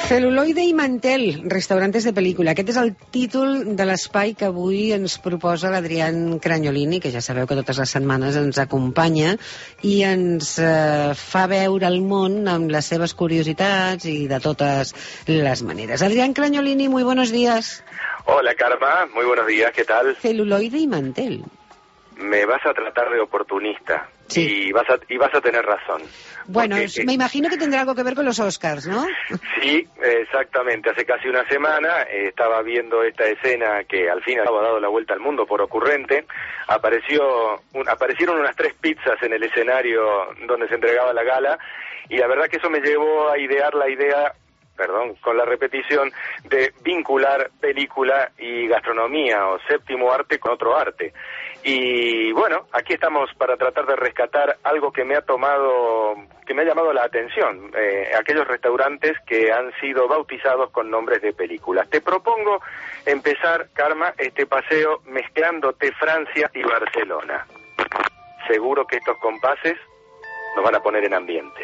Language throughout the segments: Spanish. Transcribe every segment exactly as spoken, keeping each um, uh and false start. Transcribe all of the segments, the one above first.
Cel·luloide i Mantel, restaurantes de pel·lícula. Aquest és el títol de l'espai que avui ens proposa l'Adrián Cragnolini, que ja sabeu que totes les setmanes ens acompanya i ens eh, fa veure el món amb les seves curiositats i de totes les maneres. Adrián Cragnolini, muy buenos días. Hola, Karma, muy buenos días, ¿qué tal? Celuloide y Mantel. Me vas a tratar de oportunista. Sí. Y vas a, y vas a tener razón. Bueno, porque, me imagino que tendrá algo que ver con los Oscars, ¿no? Sí, exactamente. Hace casi una semana eh, estaba viendo esta escena que al fin ha dado la vuelta al mundo por ocurrente. Apareció, un, aparecieron unas tres pizzas en el escenario donde se entregaba la gala y la verdad que eso me llevó a idear la idea, perdón, con la repetición, de vincular película y gastronomía o séptimo arte con otro arte. Y bueno, aquí estamos para tratar de rescatar algo que me ha tomado, que me ha llamado la atención, eh, aquellos restaurantes que han sido bautizados con nombres de películas. Te propongo empezar, Karma, este paseo mezclándote Francia y Barcelona. Seguro que estos compases nos van a poner en ambiente.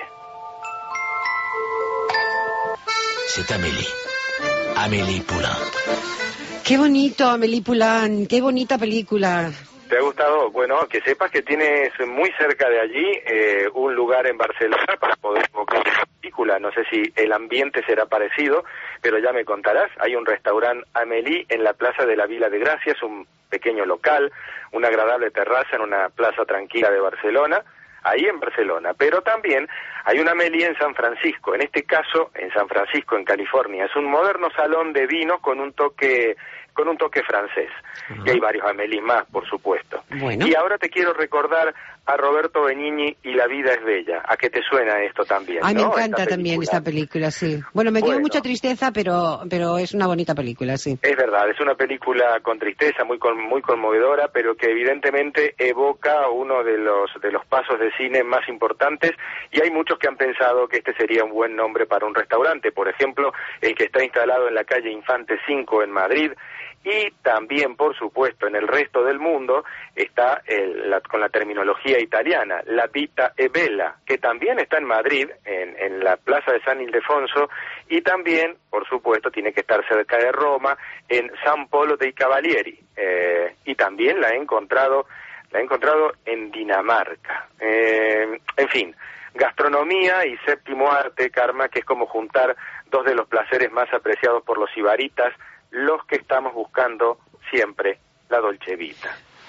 C'est Amélie. Amélie Poulain. Qué bonito, Amélie Poulain, qué bonita película. ¿Te ha gustado? Bueno, que sepas que tienes muy cerca de allí eh, un lugar en Barcelona para poder buscar la película. No sé si el ambiente será parecido, pero ya me contarás. Hay un restaurante Amélie en la Plaza de la Vila de Gracia, es un pequeño local, una agradable terraza en una plaza tranquila de Barcelona, ahí en Barcelona. Pero también hay una Amélie en San Francisco, en este caso en San Francisco, en California. Es un moderno salón de vino con un toque... con un toque francés. Uh-huh. Y hay varios Amélie más, por supuesto. Bueno. Y ahora te quiero recordar a Roberto Benigni y La vida es bella. ¿A qué te suena esto también? Ay, ¿no? me encanta esta también esta película, sí. Bueno, me bueno, dio mucha tristeza, pero pero es una bonita película, sí. Es verdad, es una película con tristeza, muy con, muy conmovedora, pero que evidentemente evoca uno de los de los pasos de cine más importantes, y hay muchos que han pensado que este sería un buen nombre para un restaurante. Por ejemplo, el que está instalado en la calle Infante cinco en Madrid. Y también, por supuesto, en el resto del mundo está el, la, con la terminología italiana, la Vita e Bella, que también está en Madrid, en, en la Plaza de San Ildefonso, y también, por supuesto, tiene que estar cerca de Roma, en San Polo dei Cavalieri. Eh, y también la he encontrado, la he encontrado en Dinamarca. Eh, en fin, gastronomía y séptimo arte, Karma, que es como juntar dos de los placeres más apreciados por los sibaritas, los que estamos buscando siempre la Dolce Vita.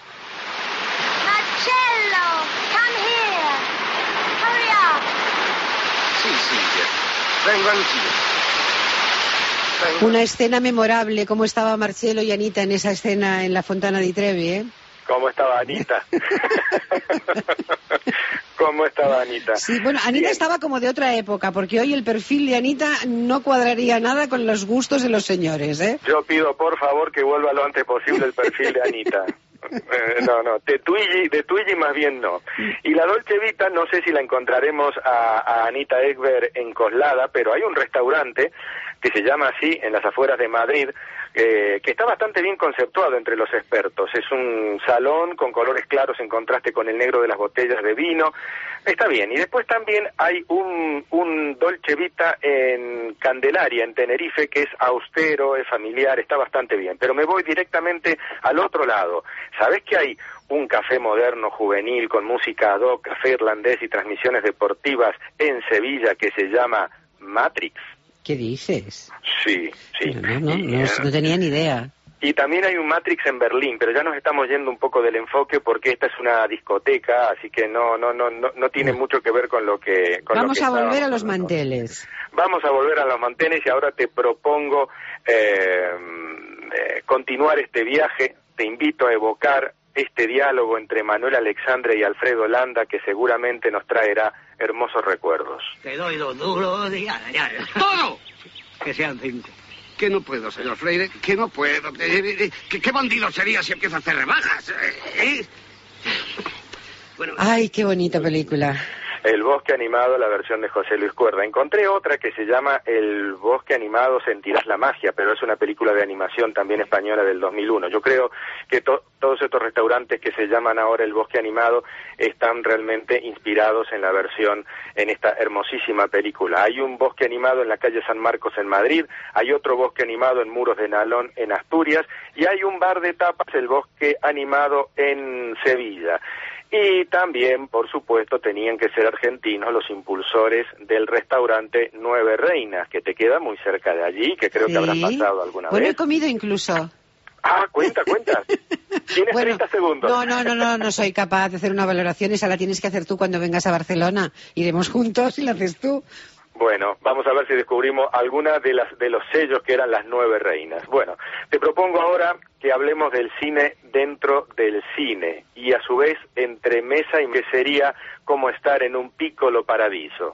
Marcello, come here. Hurry up. Sí, Silvia. Vengo anch'io. Vengo. Una escena memorable, cómo estaba Marcello y Anita en esa escena en la Fontana di Trevi, ¿eh? ¿Cómo estaba Anita? ¿Cómo estaba Anita? Sí, bueno, Anita Bien. estaba como de otra época, porque hoy el perfil de Anita no cuadraría nada con los gustos de los señores, ¿eh? Yo pido, por favor, que vuelva lo antes posible el perfil de Anita. Eh, no, no, de Twiggy, de Twiggy más bien no. Y la Dolce Vita, no sé si la encontraremos a, a Anita Ekberg en Coslada, pero hay un restaurante que se llama así, en las afueras de Madrid, eh, que está bastante bien conceptuado entre los expertos. Es un salón con colores claros en contraste con el negro de las botellas de vino. Está bien. Y después también hay un, un Dolce Vita en Candelaria, en Tenerife, que es austero, es familiar, está bastante bien. Pero me voy directamente al otro lado. ¿Sabés que hay un café moderno, juvenil, con música ad hoc, café irlandés y transmisiones deportivas en Sevilla que se llama Matrix? ¿Qué dices? Sí, sí. No, no, y, no, no, no tenía ni idea. Y también hay un Matrix en Berlín, pero ya nos estamos yendo un poco del enfoque porque esta es una discoteca, así que no no no no, no tiene mucho que ver con lo que... Con Vamos lo que a volver a estábamos los hablando. manteles. Vamos a volver a los manteles y ahora te propongo eh, eh, continuar este viaje. Te invito a evocar este diálogo entre Manuel Alexandre y Alfredo Landa, que seguramente nos traerá hermosos recuerdos. Te doy dos duros y ya, ya, ya. ¡Todo! Que sean cinco. Que no puedo, señor Freire, que no puedo. ¿Qué, qué, qué bandido sería si empiezo a hacer rebajas? ¿Eh? Bueno, Ay, qué bonita película. El Bosque Animado, la versión de José Luis Cuerda. Encontré otra que se llama El Bosque Animado Sentirás la Magia, pero es una película de animación también española del dos mil uno. Yo creo que to todos estos restaurantes que se llaman ahora El Bosque Animado están realmente inspirados en la versión, en esta hermosísima película. Hay un bosque animado en la calle San Marcos en Madrid, hay otro bosque animado en Muros de Nalón en Asturias, y hay un bar de tapas, el Bosque Animado en Sevilla. Y también, por supuesto, tenían que ser argentinos los impulsores del restaurante Nueve Reinas, que te queda muy cerca de allí, que creo sí. que habrás pasado alguna bueno, vez. Bueno, he comido incluso. Ah, cuenta, cuenta. Tienes bueno, treinta segundos. No, no, no, no, no soy capaz de hacer una valoración. Esa la tienes que hacer tú cuando vengas a Barcelona. Iremos juntos y la haces tú. Bueno, vamos a ver si descubrimos alguna de las de los sellos que eran las Nueve Reinas. Bueno, te propongo ahora que hablemos del cine dentro del cine y a su vez entre mesa y que sería como estar en un piccolo paradiso.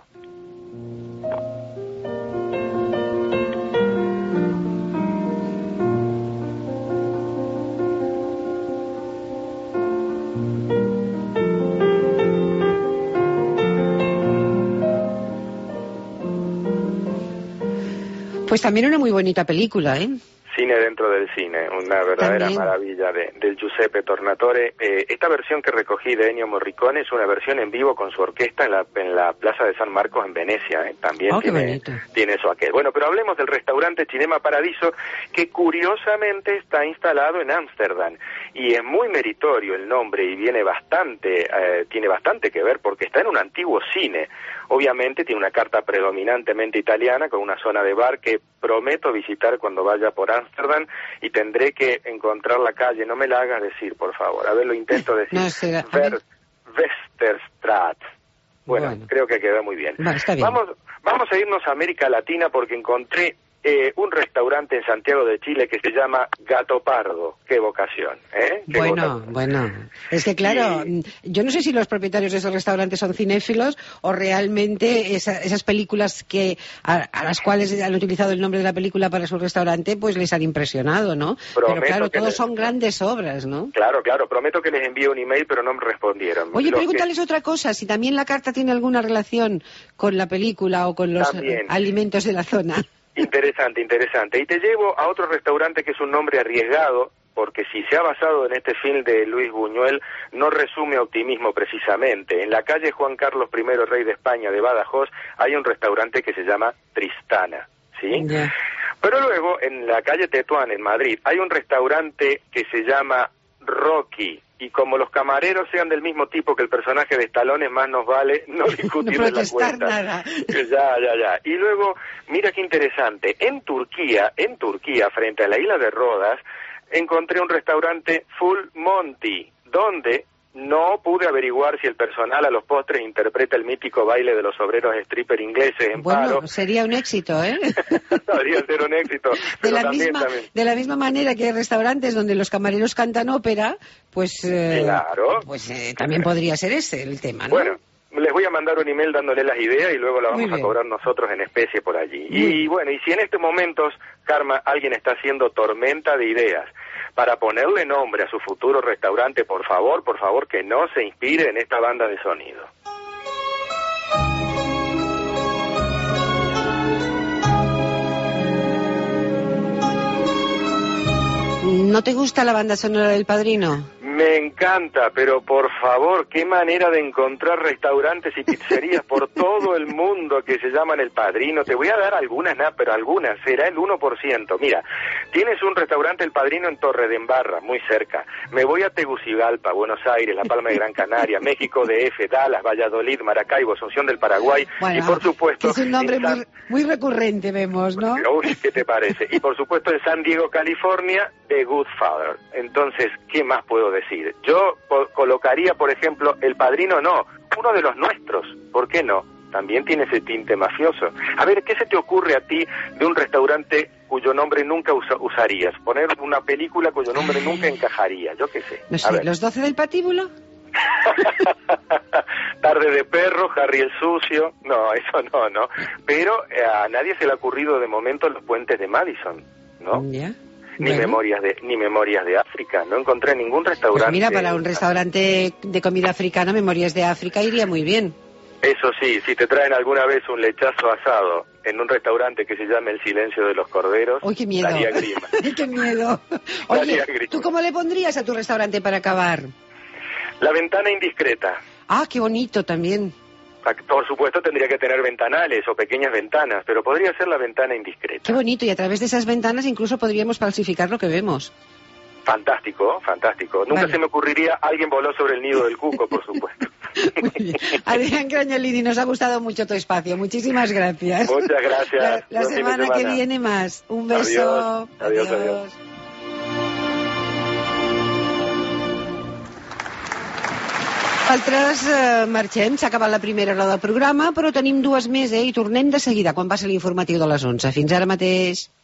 Pues también una muy bonita película, ¿eh? Cine dentro del cine, una verdadera También. maravilla de, del Giuseppe Tornatore. Eh, esta versión que recogí de Ennio Morricone es una versión en vivo con su orquesta en la, en la Plaza de San Marcos en Venecia. ¿eh? También oh, tiene, tiene eso aquel. Bueno, pero hablemos del restaurante Cinema Paradiso, que curiosamente está instalado en Ámsterdam. Y es muy meritorio el nombre y viene bastante, eh, tiene bastante que ver porque está en un antiguo cine. Obviamente tiene una carta predominantemente italiana con una zona de bar que prometo visitar cuando vaya por Ámsterdam y tendré que encontrar la calle. No me la hagas decir, por favor. A ver, lo intento decir. No, será... Ver, Westerstraat. Bueno, bueno, creo que queda muy bien. Vale, está bien. Vamos, vamos a irnos a América Latina porque encontré eh, un restaurante en Santiago de Chile que se llama Gato Pardo. Qué vocación, ¿eh? Qué bueno, vocación. bueno. Es que claro, y... yo no sé si los propietarios de esos restaurantes son cinéfilos o realmente esa, esas películas que a, a las cuales han utilizado el nombre de la película para su restaurante, pues les han impresionado, ¿no? Prometo pero claro, todos les... son grandes obras, ¿no? Claro, claro. Prometo que les envíe un email, pero no me respondieron. Oye, Los pregúntales que... otra cosa, si también la carta tiene alguna relación con la película o con los también. alimentos de la zona. Interesante, interesante. Y te llevo a otro restaurante que es un nombre arriesgado, porque si se ha basado en este film de Luis Buñuel, no resume optimismo precisamente. En la calle Juan Carlos primero, rey de España, de Badajoz, hay un restaurante que se llama Tristana, ¿sí? Yeah. Pero luego, en la calle Tetuán, en Madrid, hay un restaurante que se llama Rocky, y como los camareros sean del mismo tipo que el personaje de Stallone, más nos vale no discutir no de la cuenta. Nada. Ya, ya, ya. Y luego, mira qué interesante, en Turquía, en Turquía, frente a la isla de Rodas, encontré un restaurante Full Monty, donde no pude averiguar si el personal a los postres interpreta el mítico baile de los obreros stripper ingleses en bueno, paro. Bueno, sería un éxito, ¿eh? Podría ser un éxito. De pero la, también, misma, también. de la misma manera que hay restaurantes donde los camareros cantan ópera, pues, eh, claro. pues eh, también podría ser ese el tema, ¿no? Bueno, les voy a mandar un email dándole las ideas y luego la vamos a cobrar nosotros en especie por allí. Muy y bien. bueno, y si en estos momentos, Karma, alguien está haciendo tormenta de ideas para ponerle nombre a su futuro restaurante, por favor, por favor, que no se inspire en esta banda de sonido. ¿No te gusta la banda sonora del Padrino? Me encanta, pero por favor, qué manera de encontrar restaurantes y pizzerías por todo el mundo que se llaman El Padrino. Te voy a dar algunas, nah, pero algunas, será el uno por ciento. Mira, tienes un restaurante El Padrino en Torre de Embarra, muy cerca. Me voy a Tegucigalpa, Buenos Aires, La Palma de Gran Canaria, México D F, Dallas, Valladolid, Maracaibo, Asunción del Paraguay. Bueno, y por supuesto... es un nombre San... muy, muy recurrente, vemos, ¿no? Uy, ¿qué te parece? Y por supuesto en San Diego, California, The Good Father. Entonces, ¿qué más puedo decir? Yo po- colocaría, por ejemplo, El Padrino no, uno de los nuestros, ¿por qué no? También tiene ese tinte mafioso. A ver, ¿qué se te ocurre a ti de un restaurante cuyo nombre nunca usa- usarías? Poner una película cuyo nombre nunca encajaría, yo qué sé. No A sé, ver. ¿Los doce del patíbulo? Tarde de perro, Harry el sucio, no, eso no, no. Pero eh, a nadie se le ha ocurrido de momento Los puentes de Madison, ¿no? Ya. Ni Bueno. memorias de ni memorias de África, no encontré ningún restaurante. Pues mira, para un restaurante de comida africana, Memorias de África iría muy bien. Eso sí, si te traen alguna vez un lechazo asado en un restaurante que se llame El Silencio de los Corderos, ¡uy, qué miedo! daría grima. ¡Qué miedo! Oye, Daría grima. ¿tú cómo le pondrías a tu restaurante para acabar? La ventana indiscreta. Ah, qué bonito también. Por supuesto tendría que tener ventanales o pequeñas ventanas, pero podría ser la ventana indiscreta. Qué bonito, y a través de esas ventanas incluso podríamos falsificar lo que vemos. Fantástico, fantástico. Nunca Vale. se me ocurriría, alguien voló sobre el nido del cuco, por supuesto. Muy bien. Adrián Crañolini, nos ha gustado mucho tu espacio. Muchísimas gracias. Muchas gracias. La, la Buen fin de semana que semana. viene más. Un beso. Adiós, adiós, adiós. Altres eh, marxem, s'ha acabat la primera hora del programa, però tenim dues més, eh? I tornem de seguida quan passi l'informatiu de les onze. Fins ara mateix.